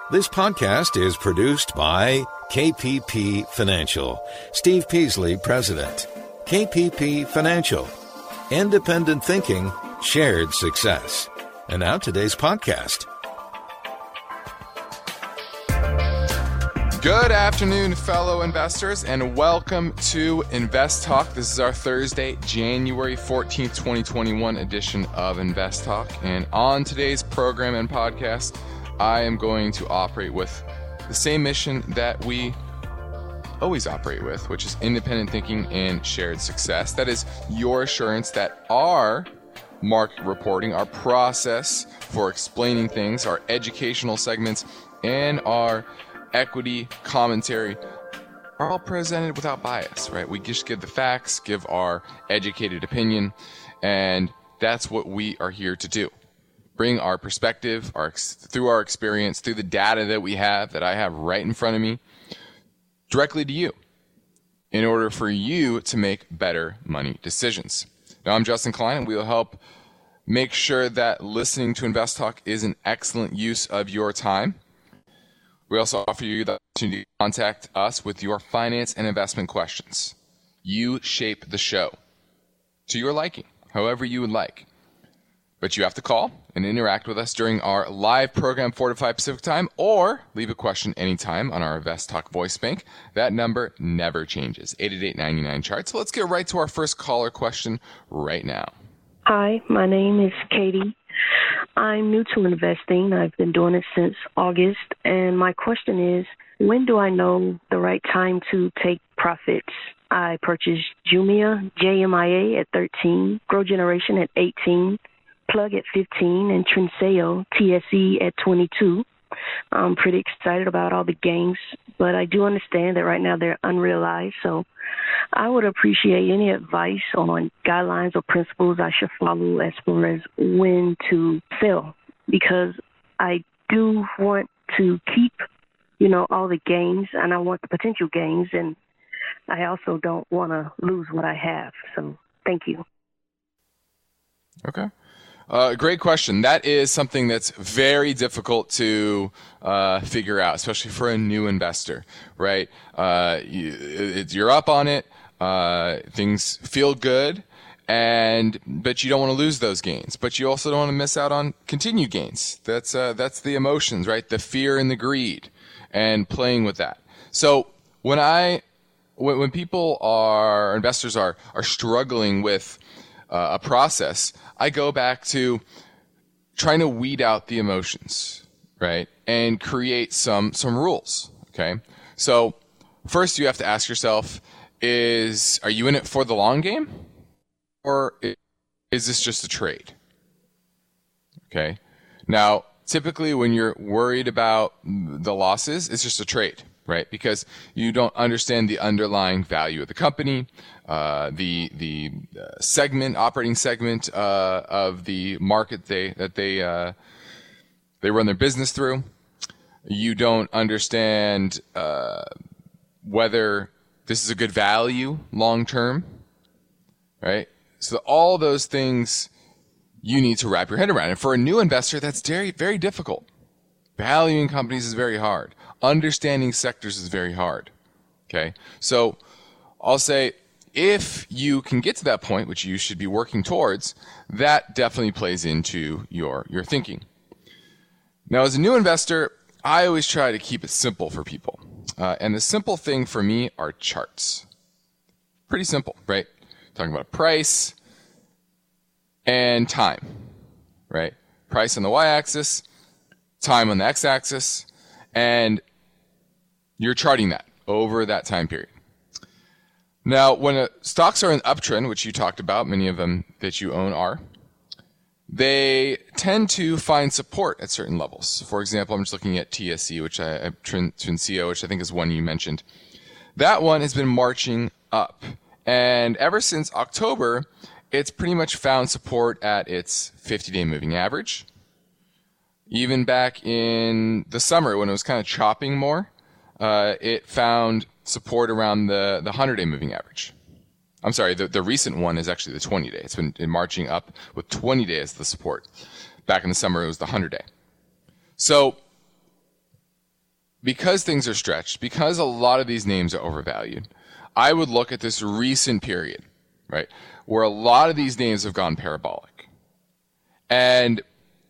This podcast is produced by KPP Financial. Steve Peasley, President. KPP Financial. Independent thinking, shared success. And now today's podcast. Good afternoon, fellow investors, and welcome to Invest Talk. This is our Thursday, January 14th, 2021 edition of Invest Talk. And on today's program and podcast, I am going to operate with the same mission that we always operate with, which is independent thinking and shared success. That is your assurance that our market reporting, our process for explaining things, our educational segments, and our equity commentary are all presented without bias, right? We just give the facts, give our educated opinion, and that's what we are here to do. Bring our perspective, through our experience, through the data that we have, that I have right in front of me, directly to you, in order for you to make better money decisions. Now, I'm Justin Klein, and we will help make sure that listening to Invest Talk is an excellent use of your time. We also offer you the opportunity to contact us with your finance and investment questions. You shape the show to your liking, however you would like. But you have to call and interact with us during our live program 4 to 5 Pacific time, or leave a question anytime on our Invest Talk voice bank. That number never changes, 888-99-CHART. So let's get right to our first caller question right now. Hi, my name is Katie. I'm new to investing. I've been doing it since August, and my question is, when do I know the right time to take profits? I purchased Jumia, JMIA at 13, Grow Generation at 18, Plug at 15, and Trinseo, TSE at 22. I'm pretty excited about all the gains, but I do understand that right now they're unrealized, so I would appreciate any advice on guidelines or principles I should follow as far as when to sell, because I do want to keep, all the gains, and I want the potential gains, and I also don't want to lose what I have. So thank you. Okay. Great question. That is something that's very difficult to figure out, especially for a new investor, right? You're up on it. Things feel good, but you don't want to lose those gains. But you also don't want to miss out on continued gains. That's the emotions, right? The fear and the greed, and playing with that. So when investors are struggling with a process, I go back to trying to weed out the emotions, right? And create some rules, okay? So first you have to ask yourself, are you in it for the long game? Or is this just a trade? Okay? Now, typically when you're worried about the losses, it's just a trade, right? Because you don't understand the underlying value of the company, the operating segment of the market that they run their business through. You don't understand whether this is a good value long term, right? So all those things you need to wrap your head around. And for a new investor, that's very, very difficult. Valuing companies is very hard. Understanding sectors is very hard. Okay? So I'll say, if you can get to that point, which you should be working towards, that definitely plays into your thinking. Now, as a new investor, I always try to keep it simple for people. And the simple thing for me are charts. Pretty simple, right? Talking about price and time, right? Price on the y-axis, time on the x-axis, and you're charting that over that time period. Now, when stocks are in uptrend, which you talked about, many of them that you own are, they tend to find support at certain levels. For example, I'm just looking at TSE, Trinseo, which I think is one you mentioned. That one has been marching up. And ever since October, it's pretty much found support at its 50-day moving average. Even back in the summer when it was kind of chopping more, it found support around the 100-day moving average. I'm sorry, the recent one is actually the 20-day. It's been marching up with 20-day as the support. Back in the summer, it was the 100-day. So because things are stretched, because a lot of these names are overvalued, I would look at this recent period, right, where a lot of these names have gone parabolic. And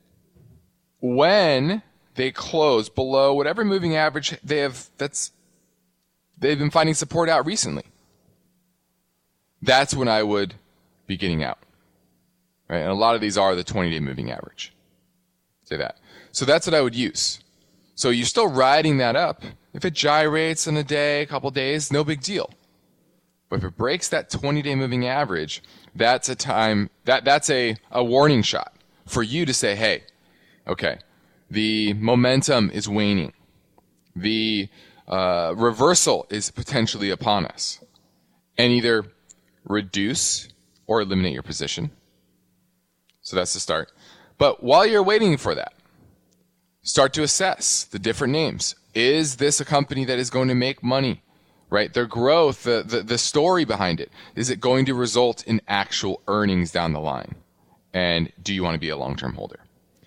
when they close below whatever moving average they've been finding support out recently, that's when I would be getting out. Right? And a lot of these are the 20-day moving average. Say that. So that's what I would use. So you're still riding that up. If it gyrates in a day, a couple days, no big deal. But if it breaks that 20-day moving average, that's a time that's a warning shot for you to say, hey, okay, the momentum is waning. The reversal is potentially upon us. And either reduce or eliminate your position. So that's the start. But while you're waiting for that, start to assess the different names. Is this a company that is going to make money? Right? Their growth, the story behind it. Is it going to result in actual earnings down the line? And do you want to be a long-term holder?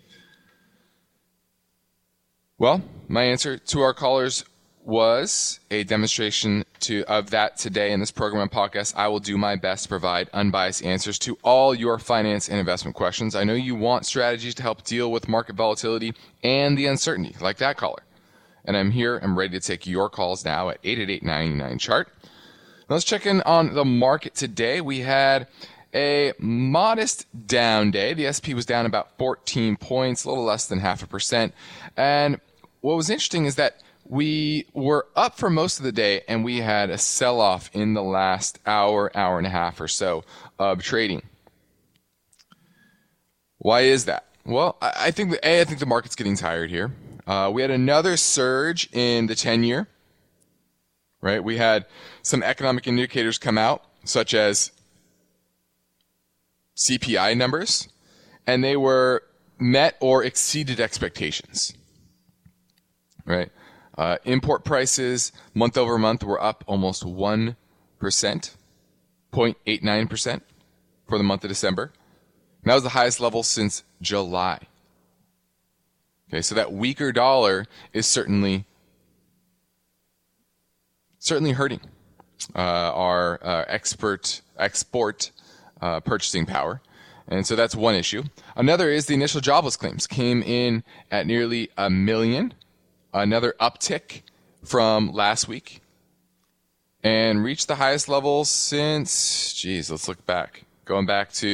Well, my answer to our callers was a demonstration of that today in this program and podcast. I will do my best to provide unbiased answers to all your finance and investment questions. I know you want strategies to help deal with market volatility and the uncertainty, like that caller. And I'm here. I'm ready to take your calls now at 888-99-CHART. Let's check in on the market today. We had a modest down day. The S&P was down about 14 points, a little less than 0.5%. And what was interesting is that we were up for most of the day, and we had a sell-off in the last hour and a half or so of trading. Why is that? Well, I think the market's getting tired here. We had another surge in the 10-year. Right? We had some economic indicators come out, such as CPI numbers, and they were met or exceeded expectations. Right? Import prices month over month were up almost 1%, 0.89% for the month of December. And that was the highest level since July. Okay, so that weaker dollar is certainly hurting our export purchasing power. And so that's one issue. Another is the initial jobless claims came in at nearly 1 million. Another uptick from last week, and reached the highest level since, let's look back. Looking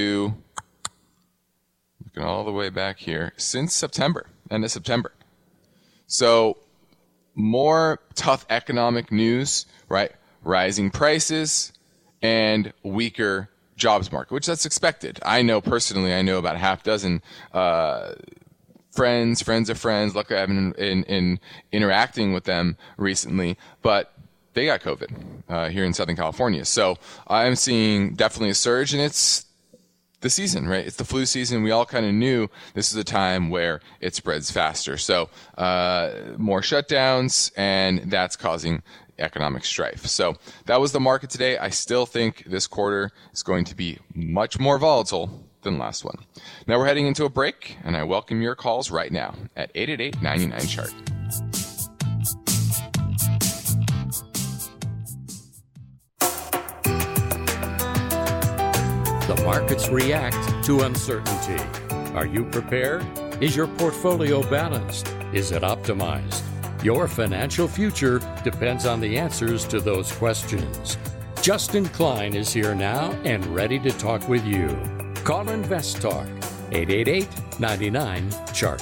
all the way back here, since September, end of September. So more tough economic news, right? Rising prices and weaker jobs market, which that's expected. I know about a half dozen friends of friends. Luckily, I've been in interacting with them recently, but they got COVID here in Southern California. So I'm seeing definitely a surge, and it's the season, right? It's the flu season. We all kind of knew this is a time where it spreads faster. So more shutdowns, and that's causing economic strife. So that was the market today. I still think this quarter is going to be much more volatile than last one. Now we're heading into a break, and I welcome your calls right now at 888-99-CHART. The markets react to uncertainty. Are you prepared? Is your portfolio balanced? Is it optimized? Your financial future depends on the answers to those questions. Justin Klein is here now and ready to talk with you. Call Invest Talk, 888-99-CHART.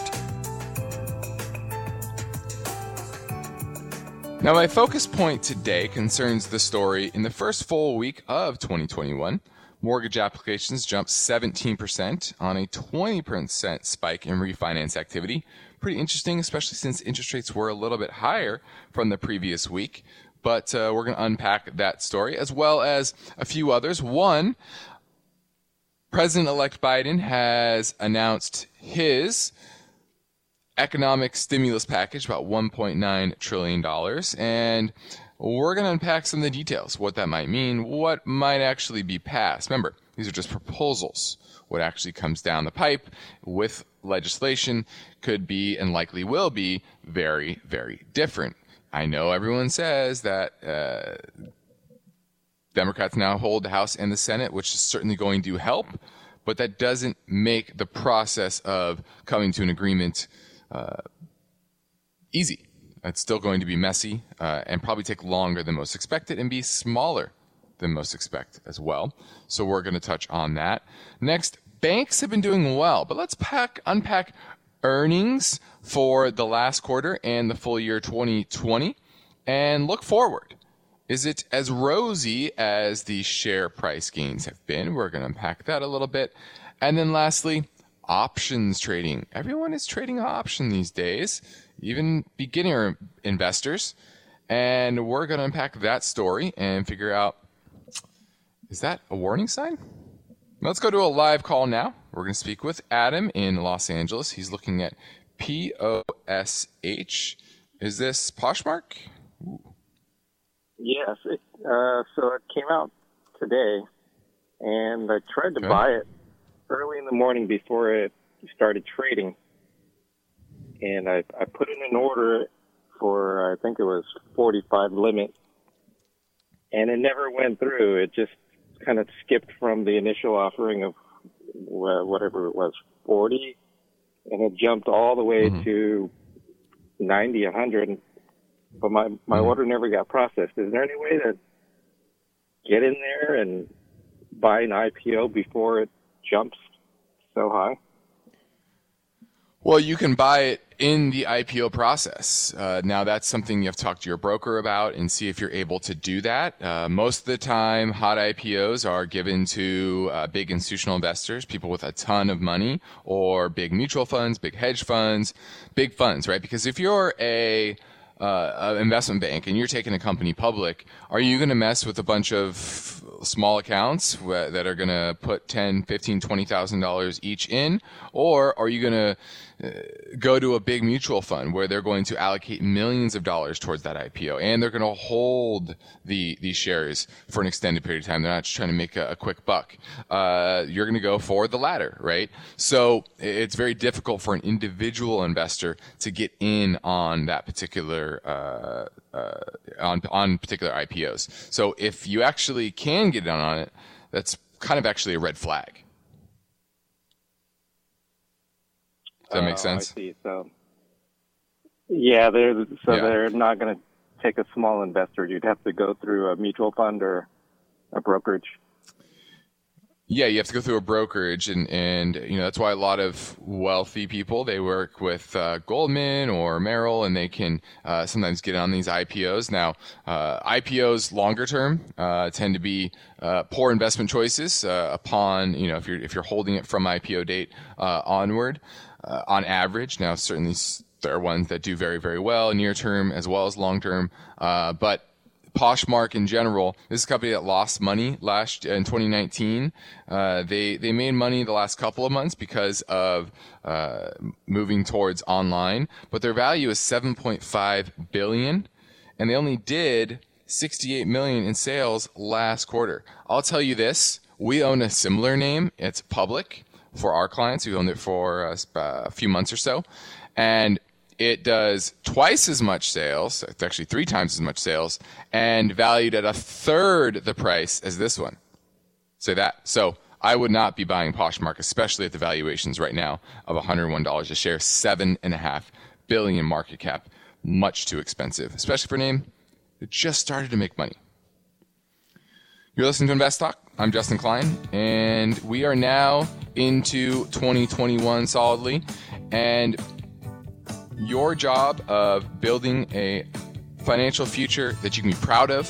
Now, my focus point today concerns the story in the first full week of 2021. Mortgage applications jumped 17% on a 20% spike in refinance activity. Pretty interesting, especially since interest rates were a little bit higher from the previous week. But we're going to unpack that story as well as a few others. One, President-elect Biden has announced his economic stimulus package, about $1.9 trillion. And we're going to unpack some of the details, what that might mean, what might actually be passed. Remember, these are just proposals. What actually comes down the pipe with legislation could be and likely will be very, very different. I know everyone says that Democrats now hold the House and the Senate, which is certainly going to help, but that doesn't make the process of coming to an agreement easy. It's still going to be messy and probably take longer than most expected and be smaller than most expect as well. So we're going to touch on that. Next, banks have been doing well, but let's unpack earnings for the last quarter and the full year 2020 and look forward. Is it as rosy as the share price gains have been? We're going to unpack that a little bit. And then lastly, options trading. Everyone is trading options these days, even beginner investors. And we're going to unpack that story and figure out, is that a warning sign? Let's go to a live call now. We're going to speak with Adam in Los Angeles. He's looking at POSH. Is this Poshmark? Ooh. Yes. So it came out today, and I tried to buy it early in the morning before it started trading. And I put in an order for, I think it was 45 limit, and it never went through. It just kind of skipped from the initial offering of whatever it was, 40, and it jumped all the way to 90, 100. But my order never got processed. Is there any way to get in there and buy an IPO before it jumps so high? Well, you can buy it in the IPO process. Now, that's something you have to talk to your broker about and see if you're able to do that. Most of the time, hot IPOs are given to big institutional investors, people with a ton of money, or big mutual funds, big hedge funds, big funds, right? Because if you're an investment bank and you're taking a company public, are you going to mess with a bunch of small accounts that are going to put $10,000, $15,000, $20,000 each in? Or are you going to go to a big mutual fund where they're going to allocate millions of dollars towards that IPO, and they're going to hold these shares for an extended period of time? They're not just trying to make a quick buck. You're going to go for the latter, right? So it's very difficult for an individual investor to get in on that particular on particular IPOs. So if you actually can get in on it, that's kind of actually a red flag. Does that make sense? I see. So, yeah, they're not going to take a small investor. You'd have to go through a mutual fund or a brokerage. Yeah, you have to go through a brokerage, and that's why a lot of wealthy people, they work with Goldman or Merrill, and they can sometimes get on these IPOs. Now, IPOs longer term tend to be poor investment choices upon if you're holding it from IPO date onward. On average, now certainly there are ones that do very, very well near term as well as long term, but Poshmark in general, this is a company that lost money last in 2019. They made money the last couple of months because of moving towards online, but their value is $7.5 billion, and they only did $68 million in sales last quarter. I'll tell you this: we own a similar name. It's public for our clients. We owned it for a few months or so, and it does twice as much sales. It's actually 3 times as much sales, and valued at a third the price as this one. Say that. So I would not be buying Poshmark, especially at the valuations right now of $101 a share, $7.5 billion market cap. Much too expensive, especially for a name that just started to make money. You're listening to Invest Talk. I'm Justin Klein, and we are now into 2021 solidly. And your job of building a financial future that you can be proud of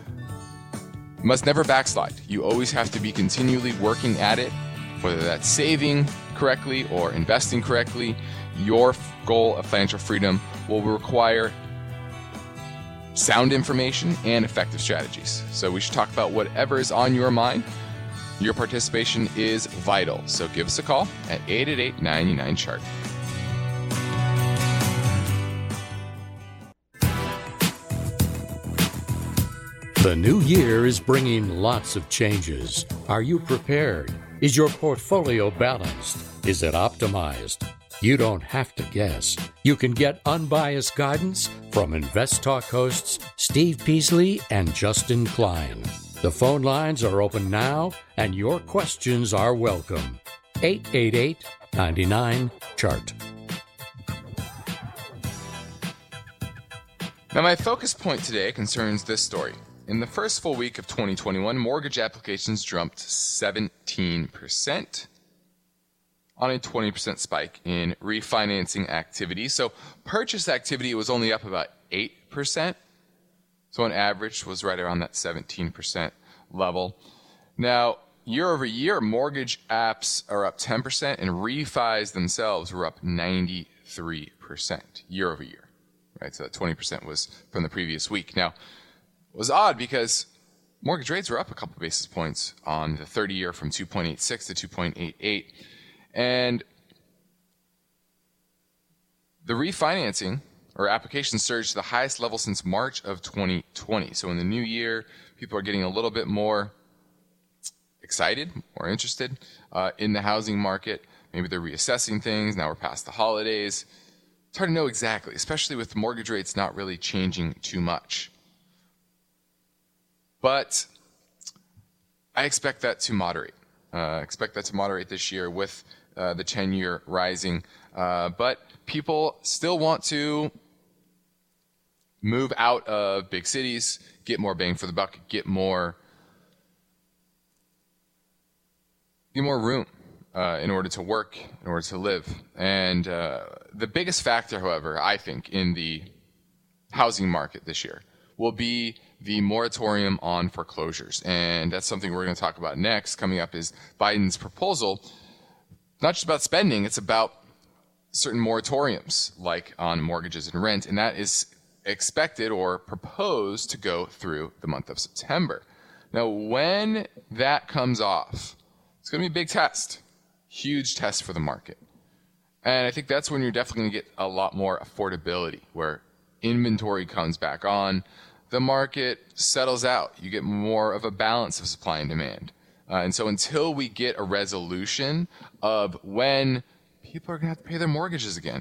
must never backslide. You always have to be continually working at it, whether that's saving correctly or investing correctly. Your goal of financial freedom will require sound information and effective strategies. So we should talk about whatever is on your mind. Your participation is vital. So give us a call at 888-99-CHART. The new year is bringing lots of changes. Are you prepared? Is your portfolio balanced? Is it optimized? You don't have to guess. You can get unbiased guidance from Invest Talk hosts Steve Peasley and Justin Klein. The phone lines are open now, and your questions are welcome. 888-99-CHART. Now, my focus point today concerns this story. In the first full week of 2021, mortgage applications jumped 17% on a 20% spike in refinancing activity. So purchase activity was only up about 8%. So on average was right around that 17% level. Now, year over year, mortgage apps are up 10% and refis themselves were up 93% year over year. Right, so that 20% was from the previous week. Now, it was odd because mortgage rates were up a couple basis points on the 30-year from 2.86 to 2.88. And the refinancing or application surged to the highest level since March of 2020. So in the new year, people are getting a little bit more excited, more interested in the housing market. Maybe they're reassessing things. Now we're past the holidays. It's hard to know exactly, especially with mortgage rates not really changing too much. But I expect that to moderate. This year with the 10-year rising. But people still want to move out of big cities, get more bang for the buck, get more room in order to work, in order to live. And the biggest factor, however, I think, in the housing market this year will be the moratorium on foreclosures. And that's something we're going to talk about next. Coming up is Biden's proposal, not just about spending, it's about certain moratoriums, like on mortgages and rent. And that is expected or proposed to go through the month of September. Now, when that comes off, it's going to be a big test, huge test for the market. And I think that's when you're definitely going to get a lot more affordability, where inventory comes back on, the market settles out. You get more of a balance of supply and demand. And so until we get a resolution of when people are going to have to pay their mortgages again,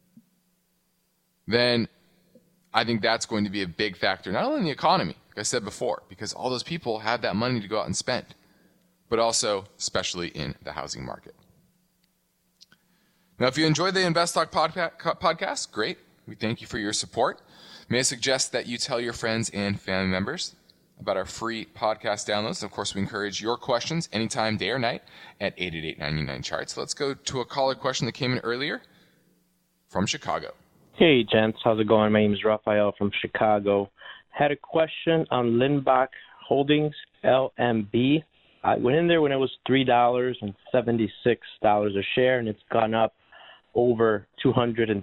then I think that's going to be a big factor, not only in the economy, like I said before, because all those people have that money to go out and spend, but also especially in the housing market. Now, if you enjoyed the Invest Talk podcast, great. We thank you for your support. May I suggest that you tell your friends and family members about our free podcast downloads. Of course, we encourage your questions anytime, day or night, at 888-99-CHART. So let's go to a caller question that came in earlier from Chicago. Hey, gents. How's it going? My name is Raphael from Chicago. Had a question on Limbach Holdings, LMB. I went in there when it was $3.76 a share, and it's gone up over 260%.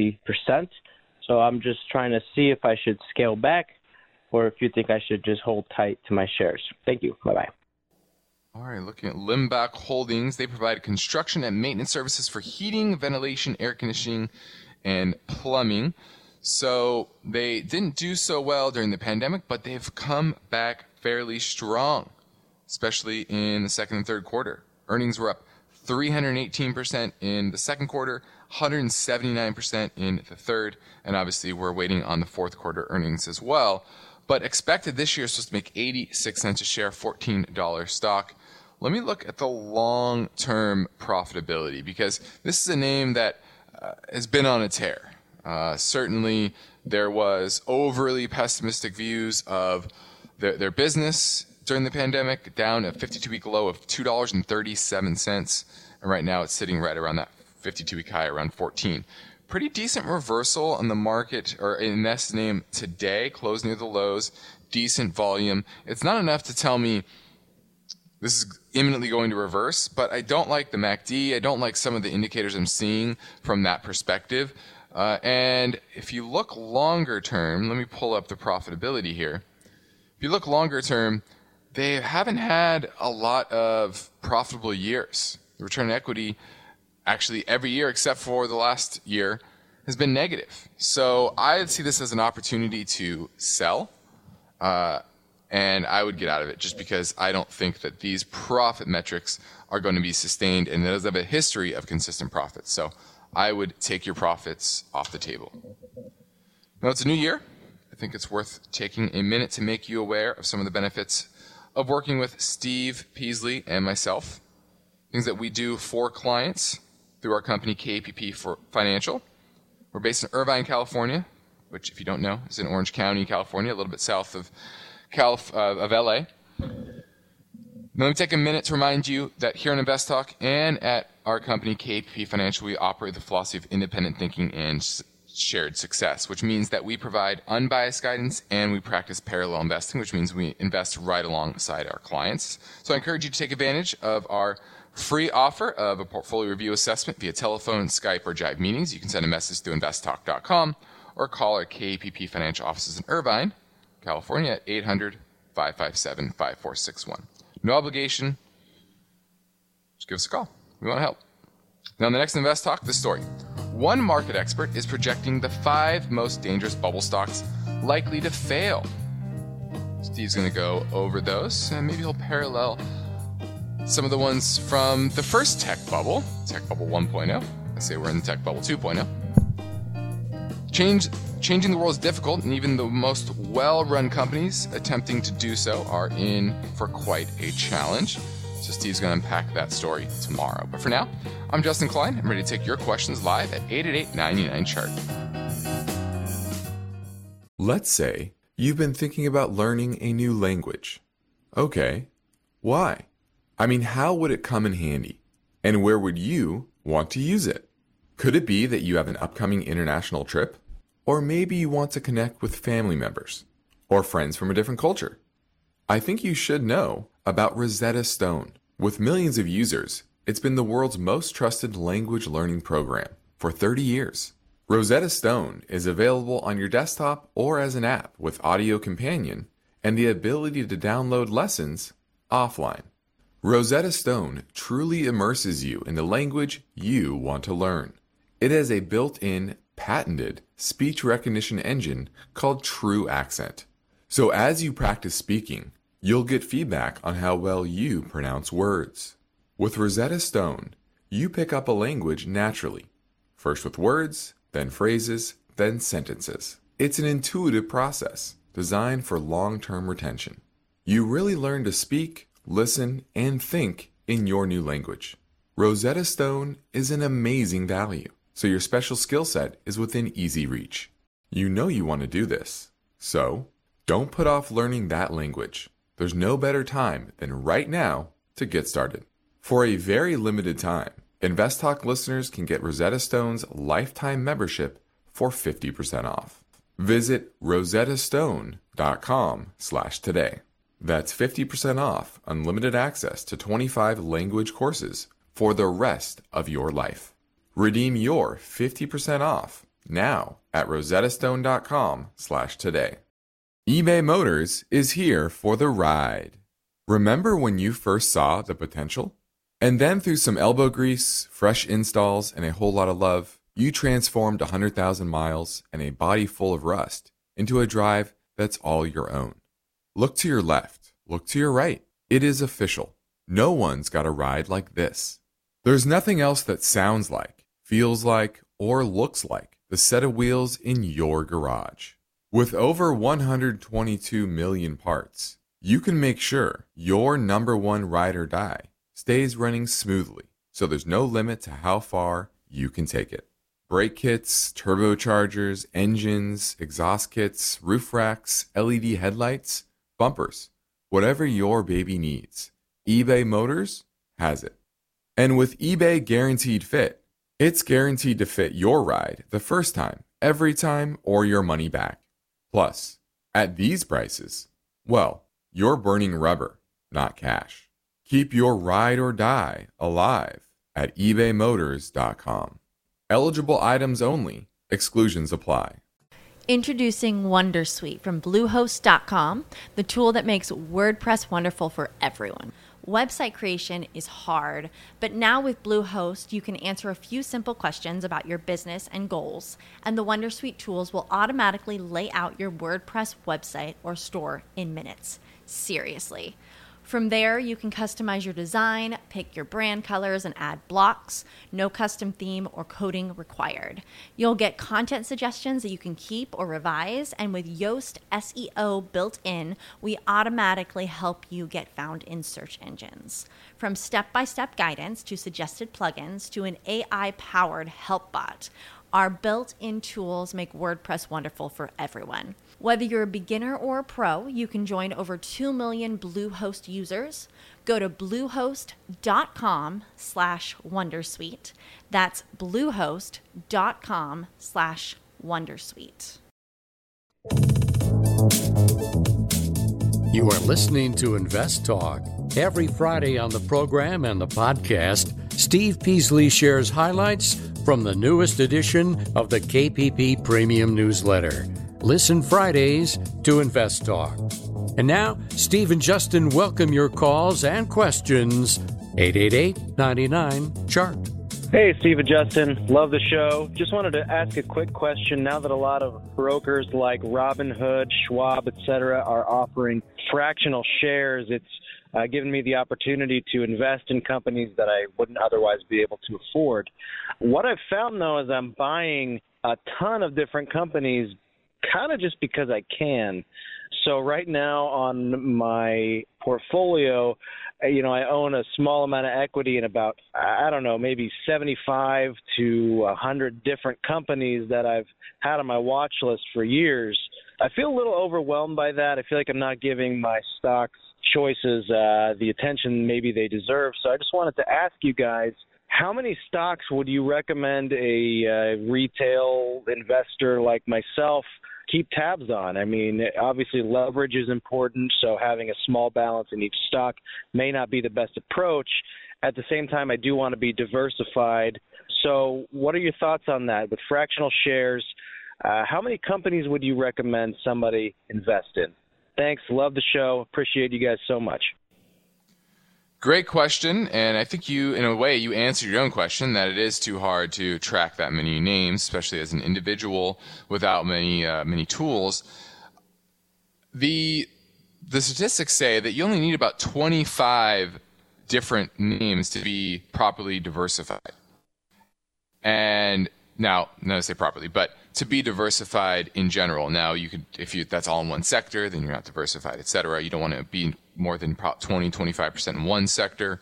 So I'm just trying to see if I should scale back or if you think I should just hold tight to my shares. Thank you. Bye-bye. All right, looking at Limbach Holdings. They provide construction and maintenance services for heating, ventilation, air conditioning, and plumbing. So they didn't do so well during the pandemic, but they've come back fairly strong, especially in the second and third quarter. Earnings were up 318% in the second quarter, 179% in the third, and obviously we're waiting on the fourth quarter earnings as well. But expected this year is supposed to make 86 cents a share, $14 stock. Let me look at the long-term profitability, because this is a name that has been on a tear. Certainly there was overly pessimistic views of their business during the pandemic, down a 52-week low of $2.37, and right now it's sitting right around that 52-week high, around 14. Pretty decent reversal on the market, or in this name today, closed near the lows, decent volume. It's not enough to tell me this is imminently going to reverse, but I don't like the MACD. I don't like some of the indicators I'm seeing from that perspective. And if you look longer term, let me pull up the profitability here. If you look longer term, they haven't had a lot of profitable years. The return on equity, actually every year except for the last year, has been negative. So I see this as an opportunity to sell And I would get out of it just because I don't think that these profit metrics are going to be sustained, and it does have a history of consistent profits. So I would take your profits off the table. Now it's a new year. I think it's worth taking a minute to make you aware of some of the benefits of working with Steve Peasley and myself. Things that we do for clients through our company KPP Financial. We're based in Irvine, California, which, if you don't know, is in Orange County, California, a little bit south of LA. Now, let me take a minute to remind you that here on InvestTalk and at our company KPP Financial, we operate the philosophy of independent thinking and shared success, which means that we provide unbiased guidance and we practice parallel investing, which means we invest right alongside our clients. So I encourage you to take advantage of our free offer of a portfolio review assessment via telephone, Skype, or Jive meetings. You can send a message to investtalk.com or call our KPP Financial offices in Irvine, California at 800-557-5461. No obligation. Just give us a call. We want to help. Now, in the next Invest Talk, this story. One market expert is projecting the 5 most dangerous bubble stocks likely to fail. Steve's going to go over those, and maybe he'll parallel some of the ones from the first tech bubble 1.0. I say we're in the tech bubble 2.0. Changing the world is difficult, and even the most well-run companies attempting to do so are in for quite a challenge. So Steve's going to unpack that story tomorrow. But for now, I'm Justin Klein. I'm ready to take your questions live at 888-99-CHART. Let's say you've been thinking about learning a new language. Okay, why? I mean, how would it come in handy? And where would you want to use it? Could it be that you have an upcoming international trip? Or maybe you want to connect with family members or friends from a different culture. I think you should know about Rosetta Stone. With millions of users, it's been the world's most trusted language learning program for 30 years. Rosetta Stone is available on your desktop or as an app with Audio Companion and the ability to download lessons offline. Rosetta Stone truly immerses you in the language you want to learn. It has a built-in, patented speech recognition engine called True Accent. So as you practice speaking, you'll get feedback on how well you pronounce words. With Rosetta Stone, you pick up a language naturally, first with words, then phrases, then sentences. It's an intuitive process designed for long-term retention. You really learn to speak, listen, and think in your new language. Rosetta Stone is an amazing value, so your special skill set is within easy reach. You know you want to do this, so don't put off learning that language. There's no better time than right now to get started. For a very limited time, InvestTalk listeners can get Rosetta Stone's lifetime membership for 50% off. Visit rosettastone.com/today. That's 50% off unlimited access to 25 language courses for the rest of your life. Redeem your 50% off now at rosettastone.com/today. eBay Motors is here for the ride. Remember when you first saw the potential? And then through some elbow grease, fresh installs, and a whole lot of love, you transformed 100,000 miles and a body full of rust into a drive that's all your own. Look to your left. Look to your right. It is official. No one's got a ride like this. There's nothing else that sounds like, feels like, or looks like the set of wheels in your garage. With over 122 million parts, you can make sure your number one ride or die stays running smoothly, so there's no limit to how far you can take it. Brake kits, turbochargers, engines, exhaust kits, roof racks, LED headlights, bumpers, whatever your baby needs, eBay Motors has it. And with eBay Guaranteed Fit, it's guaranteed to fit your ride the first time, every time, or your money back. Plus, at these prices, well, you're burning rubber, not cash. Keep your ride or die alive at ebaymotors.com. Eligible items only. Exclusions apply. Introducing Wondersuite from Bluehost.com, the tool that makes WordPress wonderful for everyone. Website creation is hard, but now with Bluehost, you can answer a few simple questions about your business and goals, and the Wondersuite tools will automatically lay out your WordPress website or store in minutes. Seriously. From there, you can customize your design, pick your brand colors, and add blocks. No custom theme or coding required. You'll get content suggestions that you can keep or revise, and with Yoast SEO built in, we automatically help you get found in search engines. From step-by-step guidance to suggested plugins to an AI-powered help bot, our built-in tools make WordPress wonderful for everyone. Whether you're a beginner or a pro, you can join over 2 million Bluehost users. Go to bluehost.com/wondersuite. That's bluehost.com/wondersuite. You are listening to Invest Talk. Every Friday on the program and the podcast, Steve Peasley shares highlights from the newest edition of the KPP Premium Newsletter. Listen Fridays to Invest Talk. And now, Steve and Justin welcome your calls and questions. 888-99-CHART. Hey, Steve and Justin. Love the show. Just wanted to ask a quick question. Now that a lot of brokers like Robinhood, Schwab, etc. are offering fractional shares, it's given me the opportunity to invest in companies that I wouldn't otherwise be able to afford. What I've found, though, is I'm buying a ton of different companies kind of just because I can. So right now on my portfolio, I own a small amount of equity in about, maybe 75 to 100 different companies that I've had on my watch list for years. I feel a little overwhelmed by that. I feel like I'm not giving my stocks choices the attention maybe they deserve. So I just wanted to ask you guys, how many stocks would you recommend a retail investor like myself keep tabs on? I mean, obviously leverage is important, so having a small balance in each stock may not be the best approach. At the same time, I do want to be diversified. So what are your thoughts on that? With fractional shares, how many companies would you recommend somebody invest in? Thanks. Love the show. Appreciate you guys so much. Great question, and I think in a way, you answered your own question that it is too hard to track that many names, especially as an individual without many tools. The statistics say that you only need about 25 different names to be properly diversified. And now, not to say properly, but to be diversified in general. Now, that's all in one sector, then you're not diversified, et cetera. You don't want to be more than 20, 25% in one sector.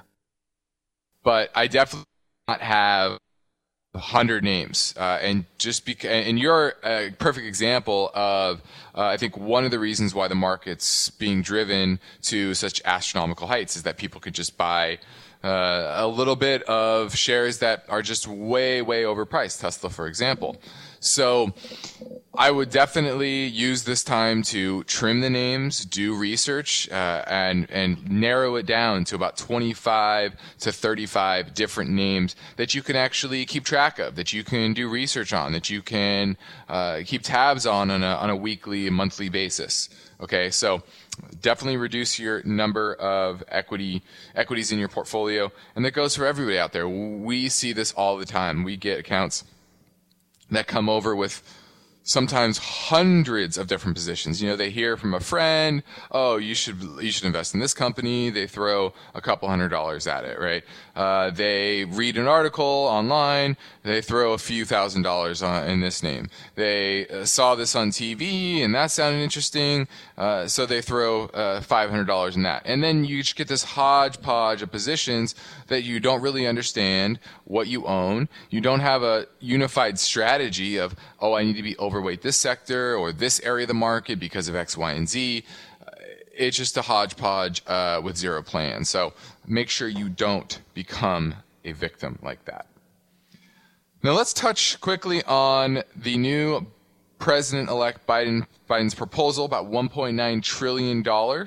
But I definitely not have 100 names. And you're a perfect example of, I think, one of the reasons why the market's being driven to such astronomical heights is that people could just buy a little bit of shares that are just way, way overpriced. Tesla, for example. So I would definitely use this time to trim the names, do research, and narrow it down to about 25 to 35 different names that you can actually keep track of, that you can do research on, that you can keep tabs on a weekly and monthly basis. Okay, so definitely reduce your number of equities in your portfolio, and that goes for everybody out there. We see this all the time. We get accounts that come over with sometimes hundreds of different positions. They hear from a friend, oh, you should invest in this company. They throw a couple $100 at it, right? They read an article online. They throw a few $1,000s in this name. They saw this on TV and that sounded interesting. So they throw $500 in that. And then you just get this hodgepodge of positions that you don't really understand what you own. You don't have a unified strategy of, oh, I need to be overweight this sector or this area of the market because of X, Y, and Z. It's just a hodgepodge with zero plan. So make sure you don't become a victim like that. Now let's touch quickly on the new President-elect Biden's proposal about $1.9 trillion COVID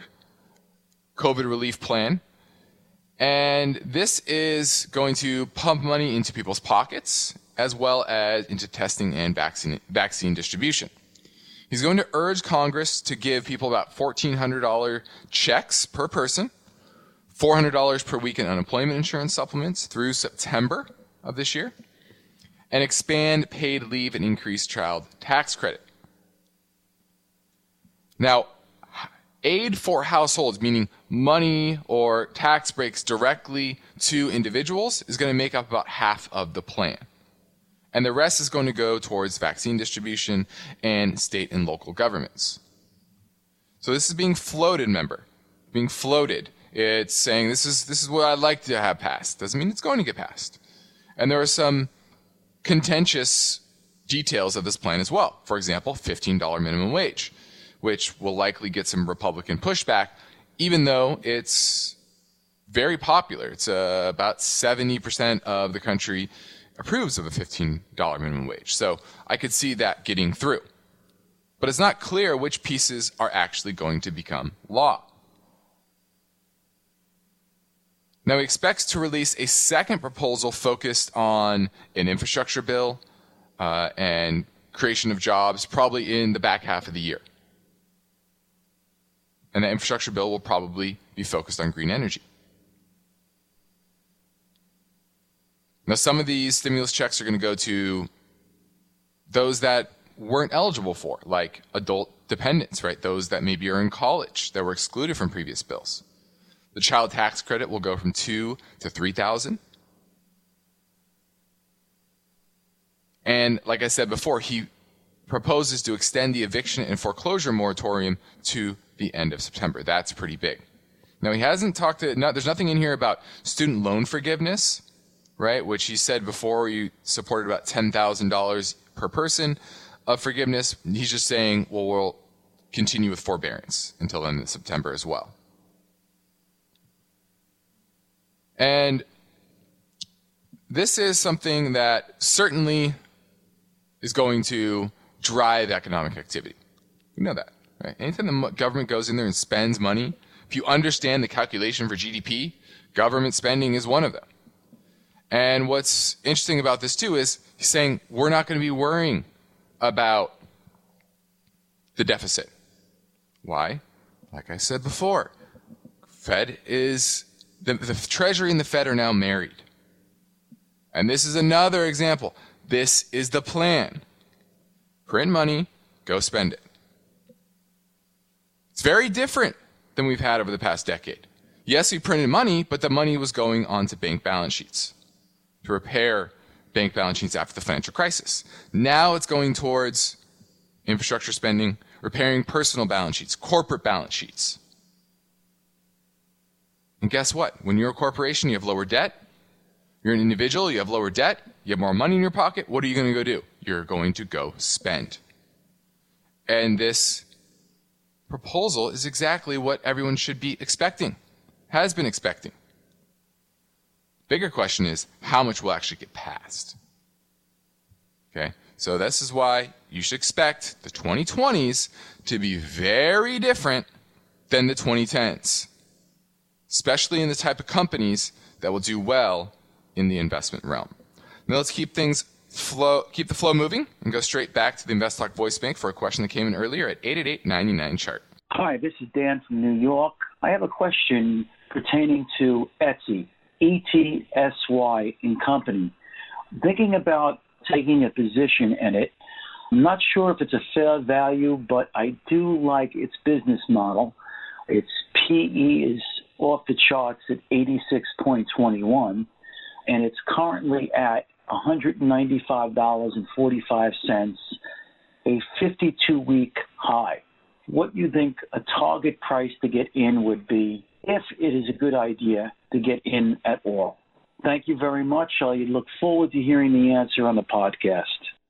relief plan. And this is going to pump money into people's pockets as well as into testing and vaccine distribution. He's going to urge Congress to give people about $1,400 checks per person, $400 per week in unemployment insurance supplements through September of this year, and expand paid leave and increase child tax credit. Now, Aid for households, meaning money or tax breaks directly to individuals, is going to make up about half of the plan. And the rest is going to go towards vaccine distribution and state and local governments. So this is being floated, remember. Being floated. It's saying this is what I'd like to have passed. Doesn't mean it's going to get passed. And there are some contentious details of this plan as well. For example, $15 minimum wage, which will likely get some Republican pushback, even though it's very popular. It's about 70% of the country approves of a $15 minimum wage. So I could see that getting through. But it's not clear which pieces are actually going to become law. Now, he expects to release a second proposal focused on an infrastructure bill and creation of jobs, probably in the back half of the year. And the infrastructure bill will probably be focused on green energy. Now, some of these stimulus checks are going to go to those that weren't eligible for, like adult dependents, right? Those that maybe are in college that were excluded from previous bills. The child tax credit will go from $2,000 to $3,000. And like I said before, he proposes to extend the eviction and foreclosure moratorium to the end of September. That's pretty big. Now, he hasn't talked to, there's nothing in here about student loan forgiveness, right? Which he said before he supported about $10,000 per person of forgiveness. He's just saying, well, we'll continue with forbearance until the end of September as well. And this is something that certainly is going to drive economic activity. You know that, right? Anytime the government goes in there and spends money, if you understand the calculation for GDP, government spending is one of them. And what's interesting about this too is he's saying we're not going to be worrying about the deficit. Why? Like I said before, the Treasury and the Fed are now married. And this is another example. This is the plan. Print money, go spend it. It's very different than we've had over the past decade. Yes, we printed money, but the money was going onto bank balance sheets to repair bank balance sheets after the financial crisis. Now it's going towards infrastructure spending, repairing personal balance sheets, corporate balance sheets. And guess what? When you're a corporation, you have lower debt. You're an individual, you have lower debt, you have more money in your pocket. What are you going to go do? You're going to go spend. And this proposal is exactly what everyone should be expecting, has been expecting. Bigger question is, how much will actually get passed? Okay, so this is why you should expect the 2020s to be very different than the 2010s, especially in the type of companies that will do well in the investment realm. Now let's keep the flow moving and go straight back to the InvestTalk voice bank for a question that came in earlier at 888-99-CHART. Hi, this is Dan from New York. I have a question pertaining to Etsy, ETSY in company. Thinking about taking a position in it. I'm not sure if it's a fair value, but I do like its business model. Its PE is off the charts at 86.21. And it's currently at $195.45, a 52-week high. What do you think a target price to get in would be, if it is a good idea to get in at all? Thank you very much. I look forward to hearing the answer on the podcast.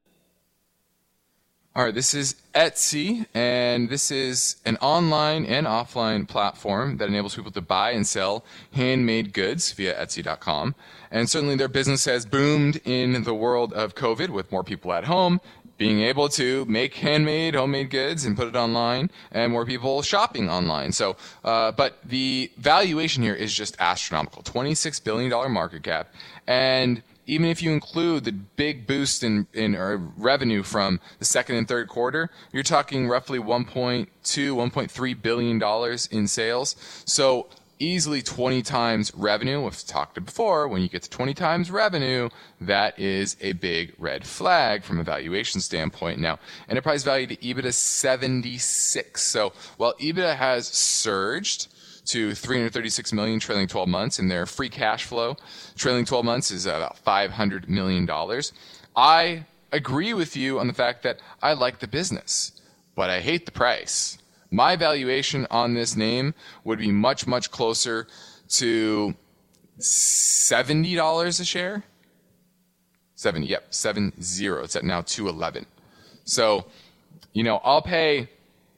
All right, this is Etsy, and this is an online and offline platform that enables people to buy and sell handmade goods via Etsy.com. And certainly their business has boomed in the world of COVID with more people at home being able to make homemade goods and put it online, and more people shopping online. So, but the valuation here is just astronomical, $26 billion market cap. And even if you include the big boost in revenue from the second and third quarter, you're talking roughly $1.2, $1.3 billion in sales. So easily 20 times revenue. We've talked before, when you get to 20 times revenue, that is a big red flag from a valuation standpoint. Now, enterprise value to EBITDA is 76. So while EBITDA has surged to $336 million trailing 12 months, and their free cash flow trailing 12 months is about $500 million, I agree with you on the fact that I like the business, but I hate the price. My valuation on this name would be much, much closer to $70 a share. 70. It's at now $211. So, I'll pay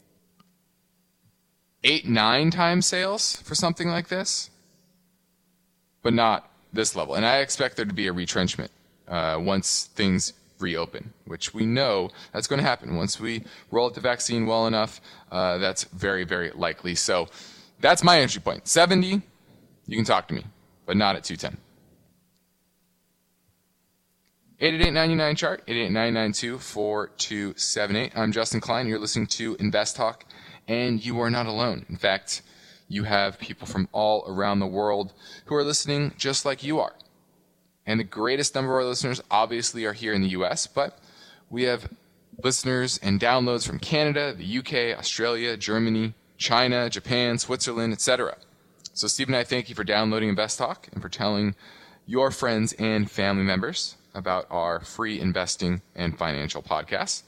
8-9 times sales for something like this, but not this level. And I expect there to be a retrenchment once things reopen, which we know that's going to happen. Once we roll out the vaccine well enough, that's very, very likely. So that's my entry point. 70, you can talk to me, but not at 210. 888-99 chart, 888-992-4278. I'm Justin Klein. You're listening to Invest Talk, and you are not alone. In fact, you have people from all around the world who are listening just like you are. And the greatest number of our listeners obviously are here in the U.S., but we have listeners and downloads from Canada, the UK, Australia, Germany, China, Japan, Switzerland, etc. So Steve and I thank you for downloading Invest Talk and for telling your friends and family members about our free investing and financial podcasts.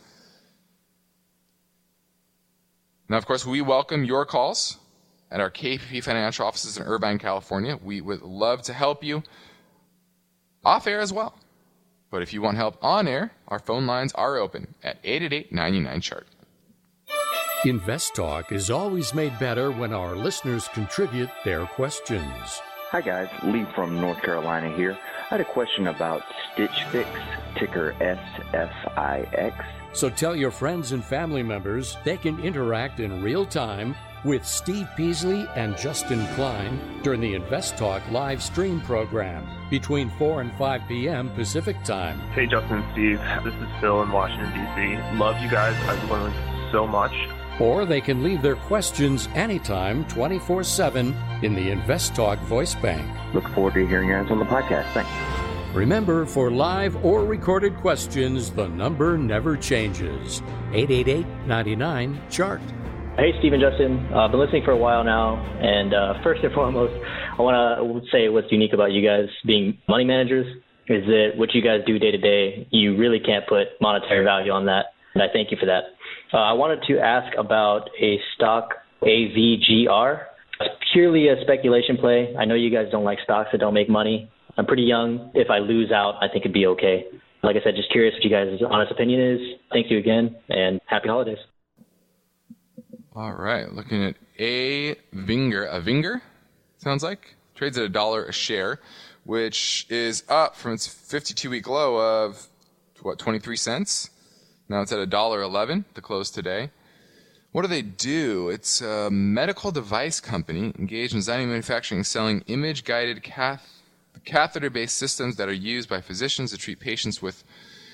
Now, of course, we welcome your calls at our KPP financial offices in Irvine, California. We would love to help you off air as well. But if you want help on air, our phone lines are open at 888-99-CHART. Invest Talk is always made better when our listeners contribute their questions. Hi guys, Lee from North Carolina here. I had a question about Stitch Fix, ticker SFIX. So tell your friends and family members they can interact in real time with Steve Peasley and Justin Klein during the Invest Talk live stream program between 4 and 5 p.m. Pacific time. Hey, Justin and Steve. This is Phil in Washington, D.C. Love you guys. I've learned so much. Or they can leave their questions anytime, 24/7, in the Invest Talk voice bank. Look forward to hearing yours on the podcast. Thanks. Remember, for live or recorded questions, the number never changes. 888-99-CHART. Hey, Steve and Justin. I've been listening for a while now, and first and foremost, I want to say what's unique about you guys being money managers is that what you guys do day to day, you really can't put monetary value on that, and I thank you for that. I wanted to ask about a stock, AVGR. It's purely a speculation play. I know you guys don't like stocks that don't make money. I'm pretty young. If I lose out, I think it'd be okay. Like I said, just curious what you guys' honest opinion is. Thank you again, and happy holidays. All right, looking at Avinger, sounds like. Trades at $1 a share, which is up from its 52-week low of, 23 cents? Now it's at $1.11 to close today. What do? It's a medical device company engaged in designing, manufacturing, and selling image-guided catheter-based systems that are used by physicians to treat patients with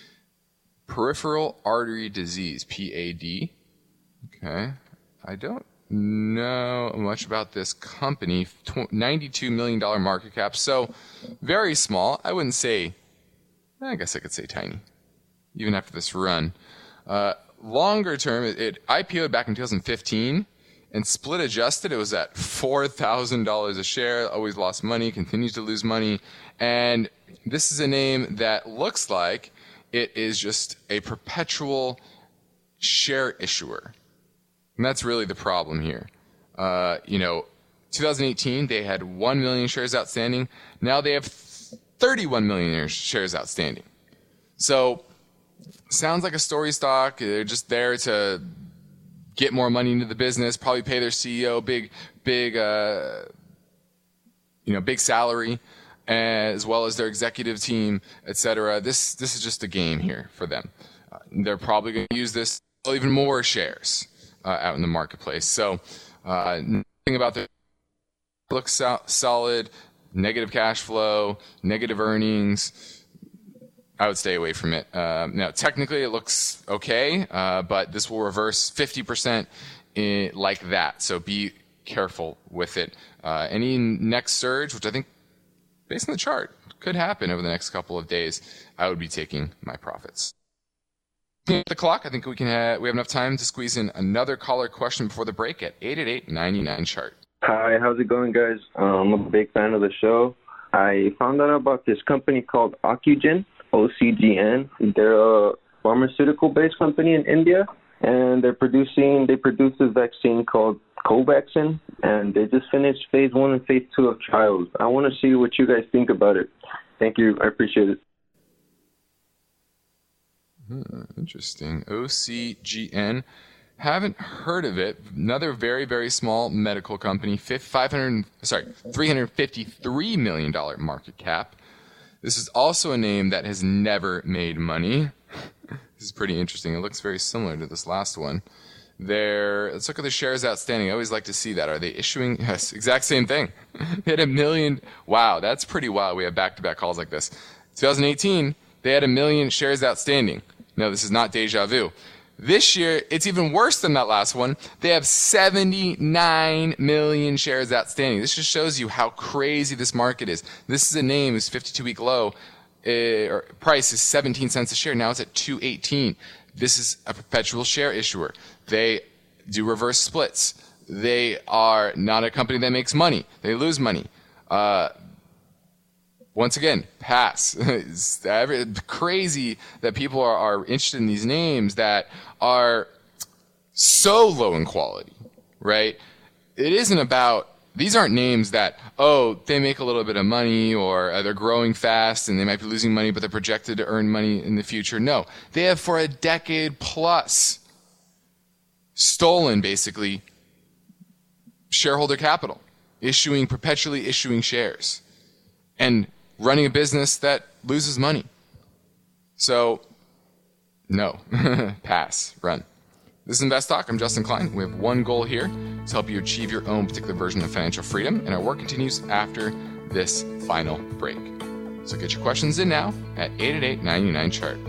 peripheral artery disease, PAD. Okay. I don't know much about this company. $92 million market cap, so very small. I wouldn't say, I guess I could say tiny, even after this run. Longer term, it IPO'd back in 2015, and split adjusted, it was at $4,000 a share, always lost money, continues to lose money, and this is a name that looks like it is just a perpetual share issuer. And that's really the problem here. 2018, they had 1 million shares outstanding. Now they have 31 million shares outstanding. So, sounds like a story stock. They're just there to get more money into the business, probably pay their CEO big salary, as well as their executive team, etc. This is just a game here for them. They're probably going to use this to sell even more shares out in the marketplace. So nothing about the looks solid, negative cash flow, negative earnings. I would stay away from it. Now, technically, it looks okay, but this will reverse 50% like that. So be careful with it. Any next surge, which I think, based on the chart, could happen over the next couple of days, I would be taking my profits. At the clock, I think we have enough time to squeeze in another caller question before the break at 888-99-CHART. Hi, how's it going, guys? I'm a big fan of the show. I found out about this company called Ocugen, OCGN. They're a pharmaceutical-based company in India, and they produce a vaccine called Covaxin, and they just finished phase 1 and phase 2 of trials. I want to see what you guys think about it. Thank you. I appreciate it. Interesting. OCGN. Haven't heard of it. Another very, very small medical company. $353 million market cap. This is also a name that has never made money. This is pretty interesting. It looks very similar to this last one. Let's look at the shares outstanding. I always like to see that. Are they issuing? Yes, exact same thing. They had 1 million. Wow, that's pretty wild. We have back-to-back calls like this. 2018, they had 1 million shares outstanding. No, this is not deja vu. This year, it's even worse than that last one. They have 79 million shares outstanding. This just shows you how crazy this market is. This is a name whose 52-week low price is 17 cents a share. Now it's at $2.18. This is a perpetual share issuer. They do reverse splits. They are not a company that makes money. They lose money. Once again, pass. It's crazy that people are interested in these names that are so low in quality, right? It isn't about, these aren't names that, they make a little bit of money or they're growing fast and they might be losing money, but they're projected to earn money in the future. No, they have for a decade plus stolen, basically, shareholder capital, perpetually issuing shares, and running a business that loses money. So, no. Pass. Run. This is Invest Talk. I'm Justin Klein. We have one goal here to help you achieve your own particular version of financial freedom, and our work continues after this final break. So get your questions in now at 888-99-CHART.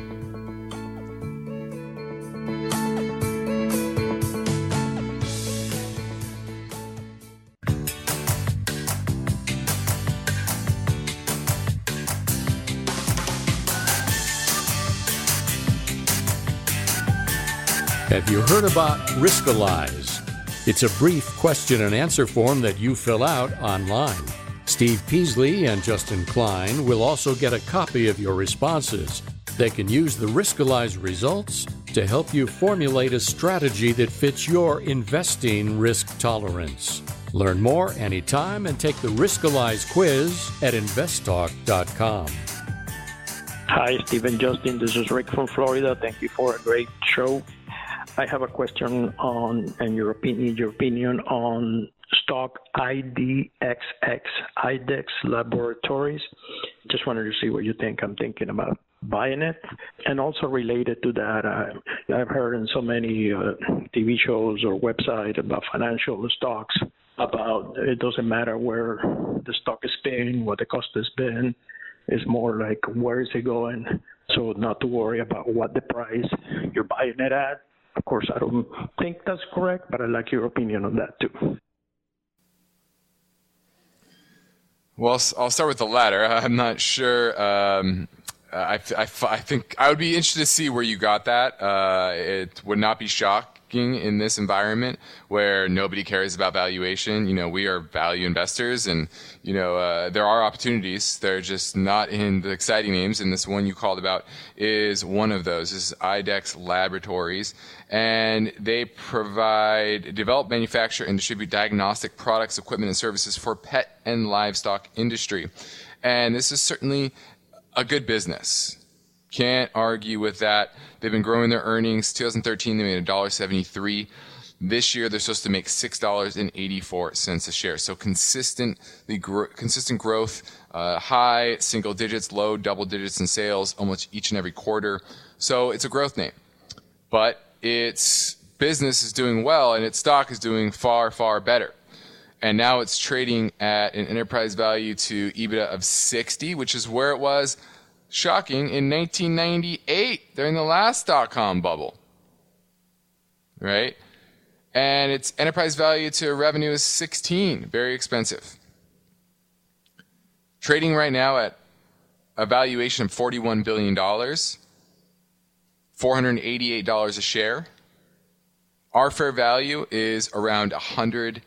Have you heard about Riskalyze? It's a brief question and answer form that you fill out online. Steve Peasley and Justin Klein will also get a copy of your responses. They can use the Riskalyze results to help you formulate a strategy that fits your investing risk tolerance. Learn more anytime and take the Riskalyze quiz at investtalk.com. Hi, Steve and Justin. This is Rick from Florida. Thank you for a great show. I have a question and your opinion on stock IDXX, IDEX Laboratories. Just wanted to see what you think. I'm thinking about buying it. And also related to that, I've heard in so many TV shows or websites about financial stocks about it doesn't matter where the stock has been, what the cost has been. It's more like where is it going? So not to worry about what the price you're buying it at. Of course, I don't think that's correct, but I'd like your opinion on that too. Well, I'll start with the latter. I'm not sure. I think I would be interested to see where you got that. It would not be shocking in this environment where nobody cares about valuation. We are value investors, and there are opportunities. They're just not in the exciting names, and this one you called about is one of those. This is IDEX Laboratories, and they develop, manufacture, and distribute diagnostic products, equipment, and services for pet and livestock industry. And this is certainly a good business. Can't argue with that. They've been growing their earnings. 2013, they made $1.73. This year, they're supposed to make $6.84 a share. So consistent growth, high single digits, low double digits in sales, almost each and every quarter. So it's a growth name. But its business is doing well, and its stock is doing far, far better. And now it's trading at an enterprise value to EBITDA of 60, which is where it was, shocking, in 1998 during the last dot-com bubble, right? And its enterprise value to revenue is 16, very expensive. Trading right now at a valuation of $41 billion, $488 a share. Our fair value is around $175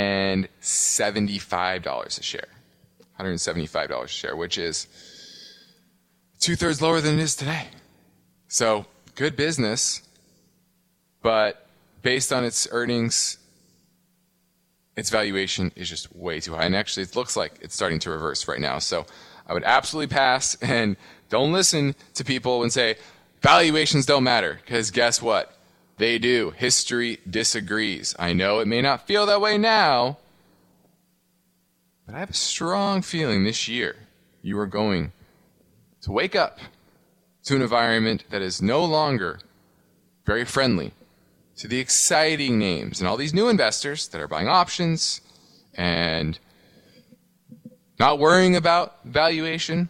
a share. $175 a share, which is 2/3 lower than it is today. So, good business, but based on its earnings, its valuation is just way too high. And actually, it looks like it's starting to reverse right now. So, I would absolutely pass, and don't listen to people and say, valuations don't matter, because guess what? They do. History disagrees. I know it may not feel that way now, but I have a strong feeling this year you are going to wake up to an environment that is no longer very friendly to the exciting names and all these new investors that are buying options and not worrying about valuation.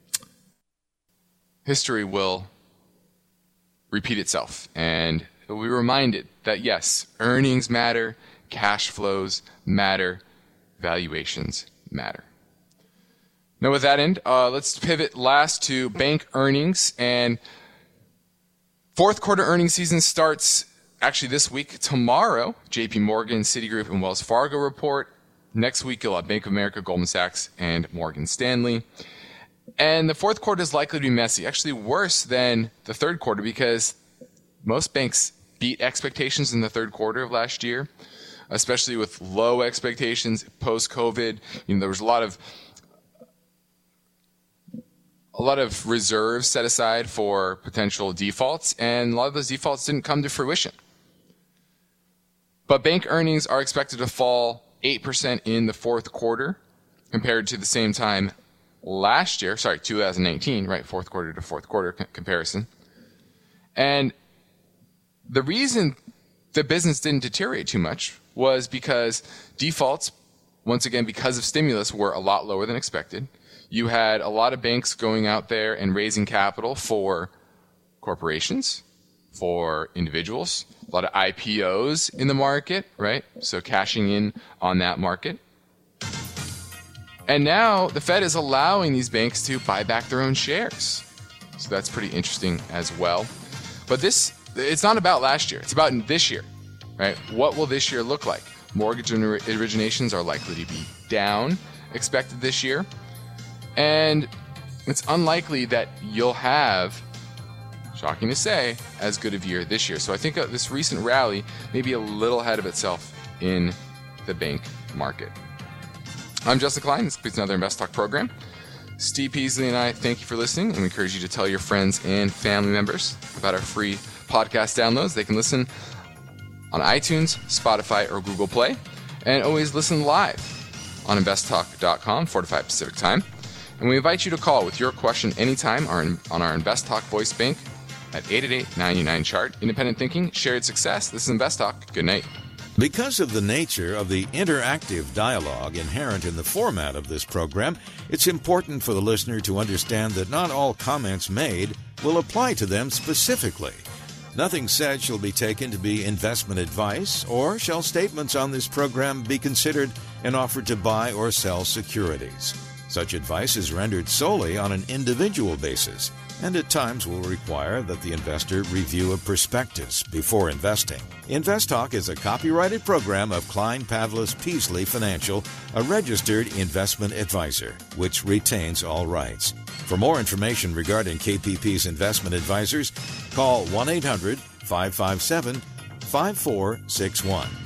History will repeat itself, and we'll be reminded that yes, earnings matter, cash flows matter, valuations matter. Now with that end, let's pivot last to bank earnings. And fourth quarter earnings season starts actually this week. Tomorrow, JP Morgan, Citigroup, and Wells Fargo report. Next week, you'll have Bank of America, Goldman Sachs, and Morgan Stanley. And the fourth quarter is likely to be messy, actually worse than the third quarter, because most banks beat expectations in the third quarter of last year, especially with low expectations post-COVID. There was a lot of reserves set aside for potential defaults, and a lot of those defaults didn't come to fruition. But bank earnings are expected to fall 8% in the fourth quarter compared to the same time last year, 2019, right? Fourth quarter to fourth quarter comparison. And the reason the business didn't deteriorate too much was because defaults, once again, because of stimulus, were a lot lower than expected. You had a lot of banks going out there and raising capital for corporations, for individuals, a lot of IPOs in the market, right? So cashing in on that market. And now the Fed is allowing these banks to buy back their own shares. So that's pretty interesting as well. But it's not about last year. It's about this year, right? What will this year look like? Mortgage originations are likely to be down expected this year. And it's unlikely that you'll have, shocking to say, as good of a year this year. So I think this recent rally may be a little ahead of itself in the bank market. I'm Justin Klein. This is another Invest Talk program. Steve Peasley and I thank you for listening, and we encourage you to tell your friends and family members about our free podcast downloads. They can listen on iTunes, Spotify, or Google Play, and always listen live on investtalk.com, 4 to 5 Pacific time. And we invite you to call with your question anytime on our Invest Talk voice bank at 888-99-CHART. Independent thinking, shared success. This is Invest Talk. Good night. Because of the nature of the interactive dialogue inherent in the format of this program, it's important for the listener to understand that not all comments made will apply to them specifically. Nothing said shall be taken to be investment advice, or shall statements on this program be considered an offer to buy or sell securities. Such advice is rendered solely on an individual basis, and at times will require that the investor review a prospectus before investing. Invest Talk is a copyrighted program of Klein Pavlis Peasley Financial, a registered investment advisor, which retains all rights. For more information regarding KPP's investment advisors, call 1-800-557-5461.